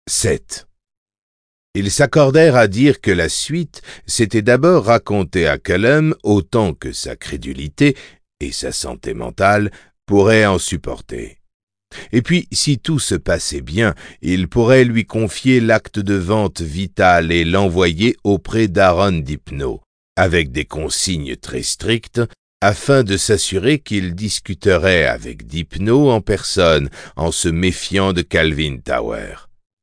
7. Ils s'accordèrent à dire que la suite s'était d'abord racontée à Cullum autant que sa crédulité et sa santé mentale pourraient en supporter. Et puis, si tout se passait bien, il pourrait lui confier l'acte de vente vital et l'envoyer auprès d'Aaron Dipno, avec des consignes très strictes, afin de s'assurer qu'il discuterait avec Dipno en personne, en se méfiant de Calvin Tower.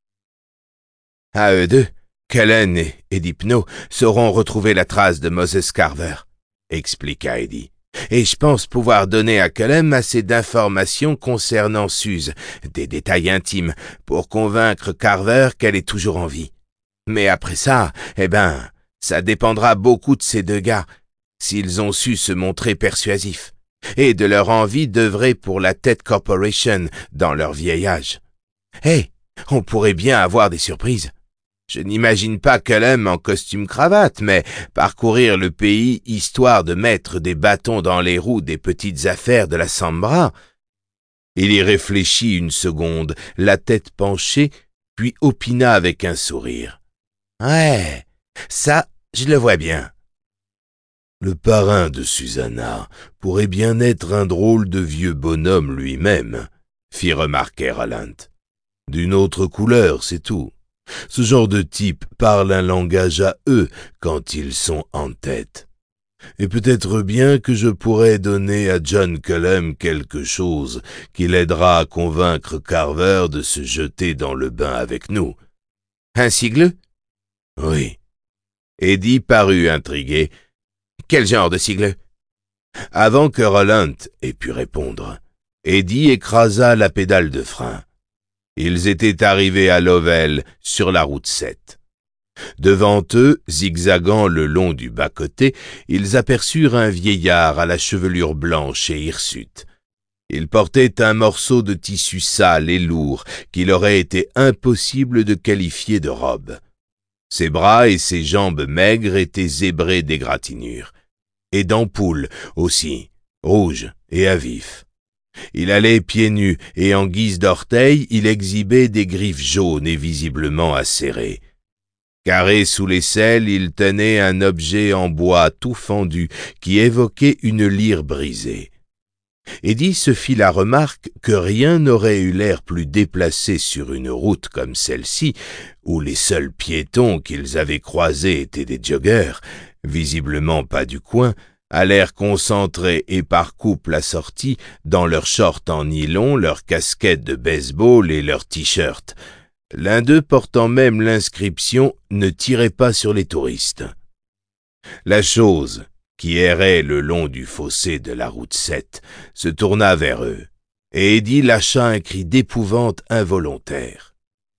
À eux deux, Cullen et Dipno sauront retrouver la trace de Moses Carver, expliqua Eddie. Et je pense pouvoir donner à Cullen assez d'informations concernant Suze, des détails intimes, pour convaincre Carver qu'elle est toujours en vie. Mais après ça, ça dépendra beaucoup de ces deux gars, s'ils ont su se montrer persuasifs, et de leur envie d'œuvrer pour la Ted Corporation dans leur vieil âge. On pourrait bien avoir des surprises. Je n'imagine pas Cullum en costume-cravate, mais parcourir le pays histoire de mettre des bâtons dans les roues des petites affaires de la Sambra. Il y réfléchit une seconde, la tête penchée, puis opina avec un sourire. « Ouais, ça, je le vois bien. » Le parrain de Susanna pourrait bien être un drôle de vieux bonhomme lui-même, fit remarquer Roland. D'une autre couleur, c'est tout. Ce genre de type parle un langage à eux quand ils sont en tête. Et peut-être bien que je pourrais donner à John Cullum quelque chose qui l'aidera à convaincre Carver de se jeter dans le bain avec nous. Un sigle? Oui. Eddie parut intrigué. Quel genre de sigle? Avant que Roland ait pu répondre, Eddie écrasa la pédale de frein. Ils étaient arrivés à Lovell, sur la route 7. Devant eux, zigzagant le long du bas-côté, ils aperçurent un vieillard à la chevelure blanche et hirsute. Il portait un morceau de tissu sale et lourd qu'il aurait été impossible de qualifier de robe. Ses bras et ses jambes maigres étaient zébrés d'égratignures, et d'ampoules aussi, rouges et à vif. Il allait pieds nus, et en guise d'orteils, il exhibait des griffes jaunes et visiblement acérées. Carré sous l'aisselle, il tenait un objet en bois tout fendu qui évoquait une lyre brisée. Eddie se fit la remarque que rien n'aurait eu l'air plus déplacé sur une route comme celle-ci, où les seuls piétons qu'ils avaient croisés étaient des joggeurs, visiblement pas du coin, à l'air concentré et par couple assortis dans leurs shorts en nylon, leurs casquettes de baseball et leurs t-shirts. L'un d'eux portant même l'inscription « Ne tirez pas sur les touristes ». La chose, qui errait le long du fossé de la route 7, se tourna vers eux, et Eddie lâcha un cri d'épouvante involontaire.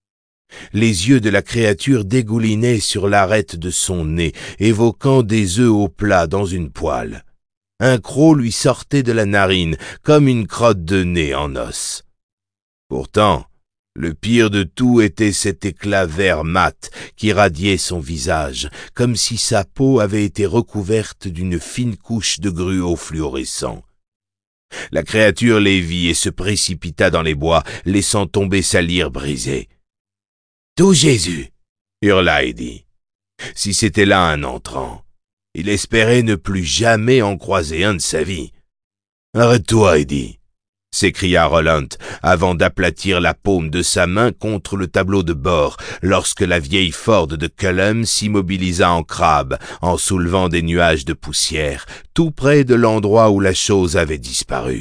Les yeux de la créature dégoulinaient sur l'arête de son nez, évoquant des œufs au plat dans une poêle. Un croc lui sortait de la narine, comme une crotte de nez en os. Pourtant, le pire de tout était cet éclat vert mat qui radiait son visage, comme si sa peau avait été recouverte d'une fine couche de gruau fluorescent. La créature les vit et se précipita dans les bois, laissant tomber sa lyre brisée. « Tout Jésus !» hurla Eddie. Si c'était là un entrant, il espérait ne plus jamais en croiser un de sa vie. « Arrête-toi, Eddie !» s'écria Roland, avant d'aplatir la paume de sa main contre le tableau de bord, lorsque la vieille Ford de Cullum s'immobilisa en crabe, en soulevant des nuages de poussière, tout près de l'endroit où la chose avait disparu.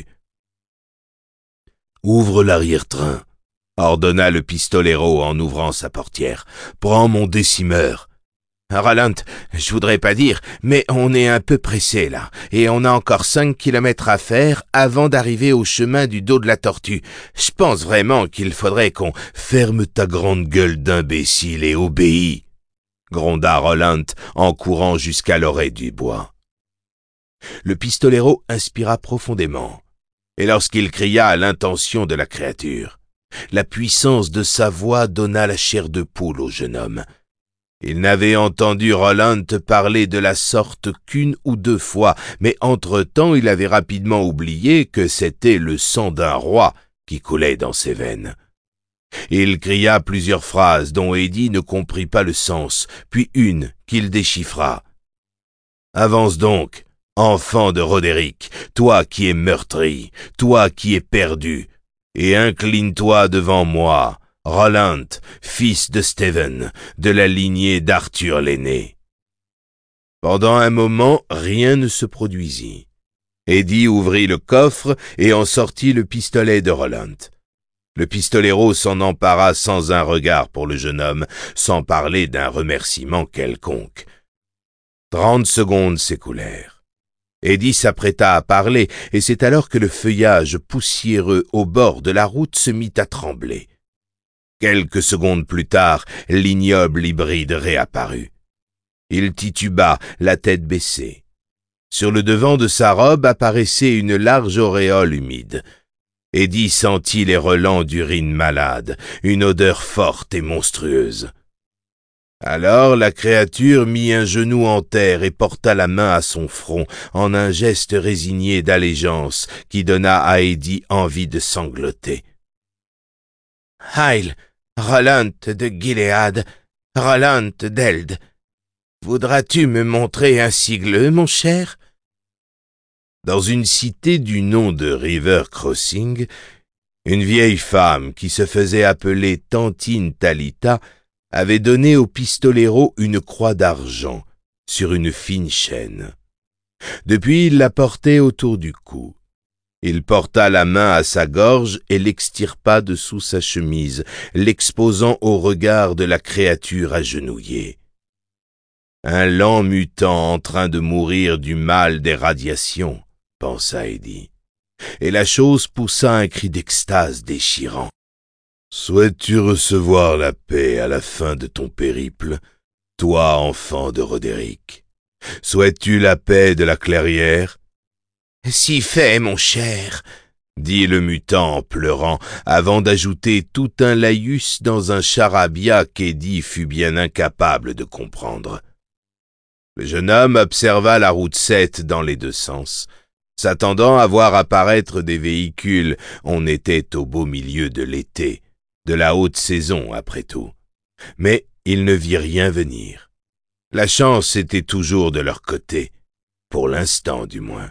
« Ouvre l'arrière-train !» ordonna le pistolero en ouvrant sa portière. « Prends mon décimeur. »« Roland, je voudrais pas dire, mais on est un peu pressé là, et on a encore 5 kilomètres à faire avant d'arriver au chemin du dos de la tortue. Je pense vraiment qu'il faudrait qu'on... »« Ferme ta grande gueule d'imbécile et obéis !» gronda Roland en courant jusqu'à l'oreille du bois. Le pistolero inspira profondément, et lorsqu'il cria à l'intention de la créature, la puissance de sa voix donna la chair de poule au jeune homme. Il n'avait entendu Roland parler de la sorte qu'une ou deux fois, mais entre-temps il avait rapidement oublié que c'était le sang d'un roi qui coulait dans ses veines. Il cria plusieurs phrases dont Eddie ne comprit pas le sens, puis une qu'il déchiffra. « Avance donc, enfant de Roderick, toi qui es meurtri, toi qui es perdu, et incline-toi devant moi, Roland, fils de Stephen, de la lignée d'Arthur l'aîné. » Pendant un moment, rien ne se produisit. Eddie ouvrit le coffre et en sortit le pistolet de Roland. Le pistolero s'en empara sans un regard pour le jeune homme, sans parler d'un remerciement quelconque. 30 secondes s'écoulèrent. Eddie s'apprêta à parler, et c'est alors que le feuillage poussiéreux au bord de la route se mit à trembler. Quelques secondes plus tard, l'ignoble hybride réapparut. Il tituba, la tête baissée. Sur le devant de sa robe apparaissait une large auréole humide. Eddie sentit les relents d'urine malade, une odeur forte et monstrueuse. Alors la créature mit un genou en terre et porta la main à son front en un geste résigné d'allégeance qui donna à Eddie envie de sangloter. « Heil, Roland de Gilead, Roland d'Eld, voudras-tu me montrer un sigle, mon cher ?» Dans une cité du nom de River Crossing, une vieille femme qui se faisait appeler Tantine Talita avait donné au pistolero une croix d'argent sur une fine chaîne. Depuis, il la portait autour du cou. Il porta la main à sa gorge et l'extirpa dessous sa chemise, l'exposant au regard de la créature agenouillée. Un lent mutant en train de mourir du mal des radiations, pensa Eddie, et la chose poussa un cri d'extase déchirant. « Souhaites-tu recevoir la paix à la fin de ton périple, toi, enfant de Roderick? Souhaites-tu la paix de la clairière? »« Si fait, mon cher, » dit le mutant en pleurant, avant d'ajouter tout un laïus dans un charabia qu'Eddie fut bien incapable de comprendre. Le jeune homme observa la route 7 dans les deux sens. S'attendant à voir apparaître des véhicules, on était au beau milieu de l'été, de la haute saison après tout. Mais il ne vit rien venir. La chance était toujours de leur côté, pour l'instant du moins.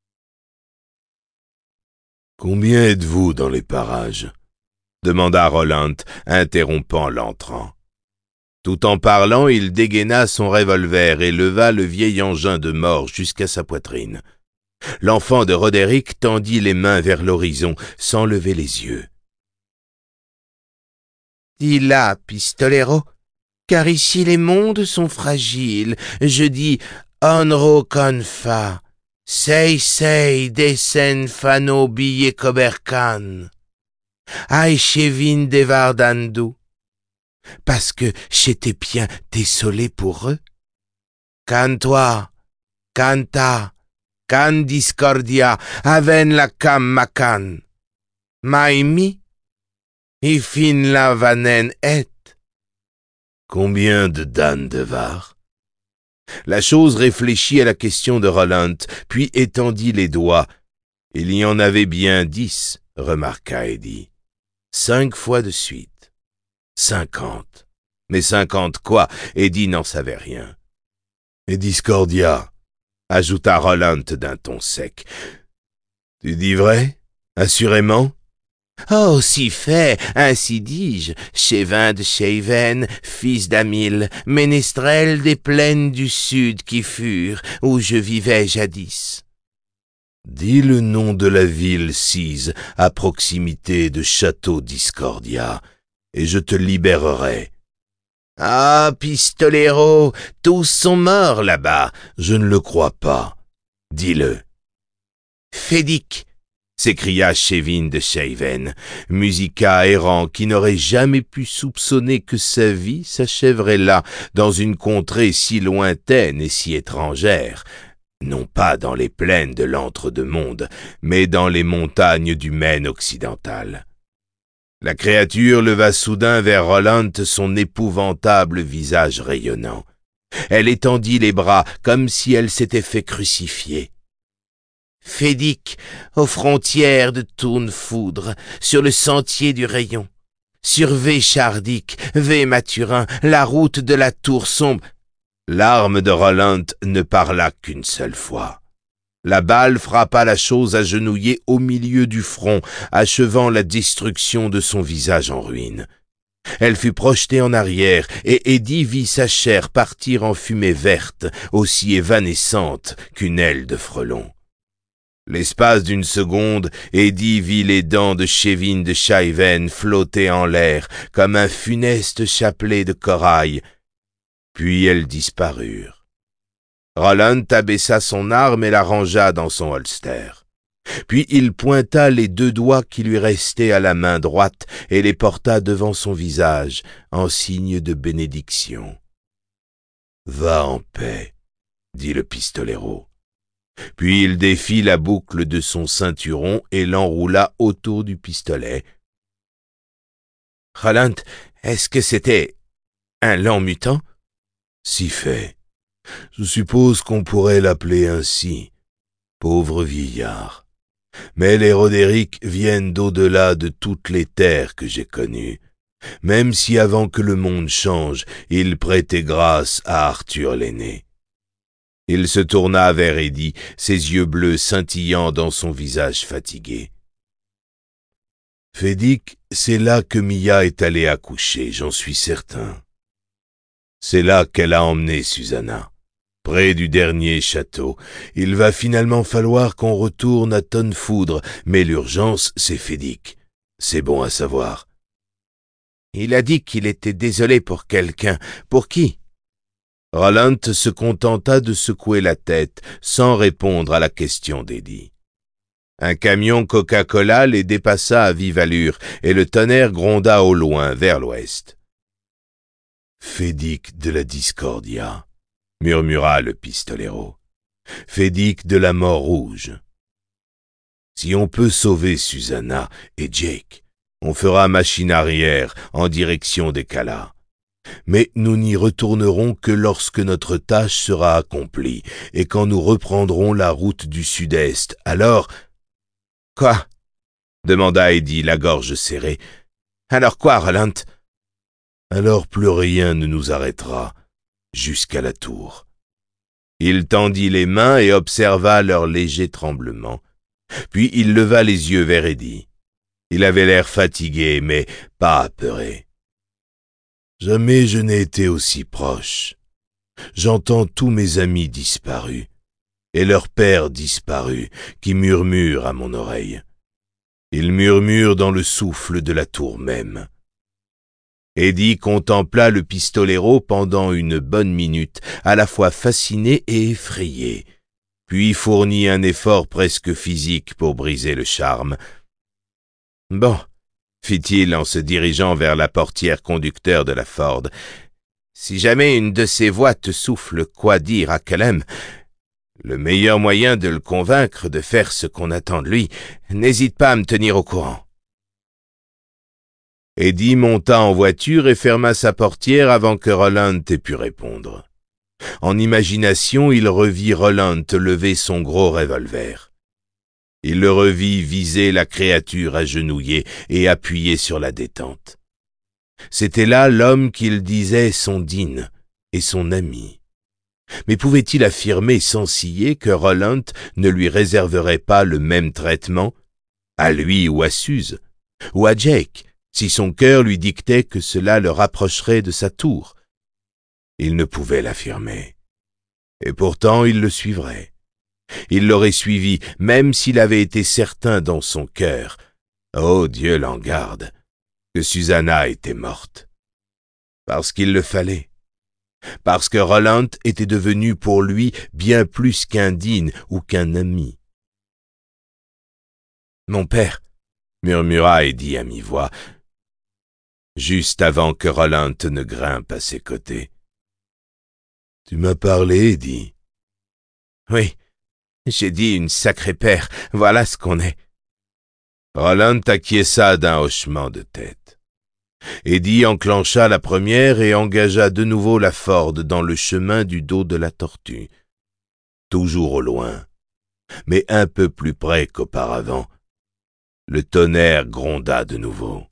« Combien êtes-vous dans les parages ?» demanda Roland, interrompant l'entrant. Tout en parlant, il dégaina son revolver et leva le vieil engin de mort jusqu'à sa poitrine. L'enfant de Roderick tendit les mains vers l'horizon, sans lever les yeux. « Dis-la, pistolero, car ici les mondes sont fragiles. Je dis onro confa, sei desen fano bille cobercan, aïchevin devardandu, parce que j'étais bien désolé pour eux. Cantoi, canta, can discordia, aven la cam macan, maimi, ifin la vanen et. » Combien de Dan Devar? La chose réfléchit à la question de Roland, puis étendit les doigts. Il y en avait bien 10, remarqua Eddie. 5 fois de suite. 50. Mais 50 quoi? Eddie n'en savait rien. Et Discordia, ajouta Roland d'un ton sec. Tu dis vrai? Assurément? Oh, si fait, ainsi dis-je, Chévin de Chéven, fils d'Amil, ménestrel des plaines du sud qui furent, où je vivais jadis. Dis le nom de la ville sise à proximité de Château Discordia, et je te libérerai. Ah, pistolero, tous sont morts là-bas. Je ne le crois pas. Dis-le. Fédic, s'écria Chévin de Chéven, musica errant qui n'aurait jamais pu soupçonner que sa vie s'achèverait là, dans une contrée si lointaine et si étrangère, non pas dans les plaines de l'entre-deux-mondes, mais dans les montagnes du Maine occidental. La créature leva soudain vers Roland son épouvantable visage rayonnant. Elle étendit les bras comme si elle s'était fait crucifier. Fédic, aux frontières de Tourne-Foudre, sur le sentier du rayon. Sur V. Chardic, V. Mathurin, la route de la tour sombre. » L'arme de Roland ne parla qu'une seule fois. La balle frappa la chose agenouillée au milieu du front, achevant la destruction de son visage en ruine. Elle fut projetée en arrière, et Eddie vit sa chair partir en fumée verte, aussi évanescente qu'une aile de frelon. L'espace d'une seconde, Eddie vit les dents de Chevin de Scheiven flotter en l'air, comme un funeste chapelet de corail. Puis elles disparurent. Roland abaissa son arme et la rangea dans son holster. Puis il pointa les 2 doigts qui lui restaient à la main droite et les porta devant son visage, en signe de bénédiction. « Va en paix, » dit le pistolero. Puis il défit la boucle de son ceinturon et l'enroula autour du pistolet. « Roland, est-ce que c'était un long mutant? » »« Si fait. Je suppose qu'on pourrait l'appeler ainsi. Pauvre vieillard. Mais les Roderick viennent d'au-delà de toutes les terres que j'ai connues, même si avant que le monde change, ils prêtaient grâce à Arthur l'aîné. » Il se tourna vers Eddie, ses yeux bleus scintillant dans son visage fatigué. « Fédic, c'est là que Mia est allée accoucher, j'en suis certain. C'est là qu'elle a emmené Susanna. Près du dernier château. Il va finalement falloir qu'on retourne à Tonnefoudre, mais l'urgence, c'est Fédic. C'est bon à savoir. » « Il a dit qu'il était désolé pour quelqu'un. Pour qui ?» Roland se contenta de secouer la tête, sans répondre à la question d'Eddie. Un camion Coca-Cola les dépassa à vive allure, et le tonnerre gronda au loin, vers l'ouest. « Fédic de la Discordia », murmura le pistolero. « Fédic de la mort rouge. Si on peut sauver Susanna et Jake, on fera machine arrière en direction des Cala. Mais nous n'y retournerons que lorsque notre tâche sera accomplie et quand nous reprendrons la route du sud-est. Alors... »« Quoi ?» demanda Eddie, la gorge serrée. « Alors quoi, Roland ?»« Alors plus rien ne nous arrêtera, jusqu'à la tour. » Il tendit les mains et observa leur léger tremblement. Puis il leva les yeux vers Eddie. Il avait l'air fatigué, mais pas apeuré. « Jamais je n'ai été aussi proche. J'entends tous mes amis disparus, et leurs pères disparus, qui murmurent à mon oreille. Ils murmurent dans le souffle de la tour même. » Eddie contempla le pistolero pendant une bonne minute, à la fois fasciné et effrayé, puis fournit un effort presque physique pour briser le charme. « Bon, » fit-il en se dirigeant vers la portière conducteur de la Ford, « si jamais une de ces voix te souffle quoi dire à Kelhem, le meilleur moyen de le convaincre de faire ce qu'on attend de lui, n'hésite pas à me tenir au courant. » Eddie monta en voiture et ferma sa portière avant que Roland ait pu répondre. En imagination, il revit Roland lever son gros revolver. Il le revit viser la créature agenouillée et appuyée sur la détente. C'était là l'homme qu'il disait son Dean et son ami. Mais pouvait-il affirmer sans ciller que Roland ne lui réserverait pas le même traitement, à lui ou à Suze, ou à Jake, si son cœur lui dictait que cela le rapprocherait de sa tour? Il ne pouvait l'affirmer. Et pourtant il le suivrait. Il l'aurait suivi, même s'il avait été certain dans son cœur, oh Dieu l'en garde, que Susanna était morte. Parce qu'il le fallait. Parce que Roland était devenu pour lui bien plus qu'un Dean ou qu'un ami. « Mon père » murmura Eddie à mi-voix, juste avant que Roland ne grimpe à ses côtés. « Tu m'as parlé, Eddie ?»« Oui, j'ai dit une sacrée paire, voilà ce qu'on est. » Roland acquiesça d'un hochement de tête. Eddie enclencha la première et engagea de nouveau la Ford dans le chemin du dos de la tortue. Toujours au loin, mais un peu plus près qu'auparavant, le tonnerre gronda de nouveau.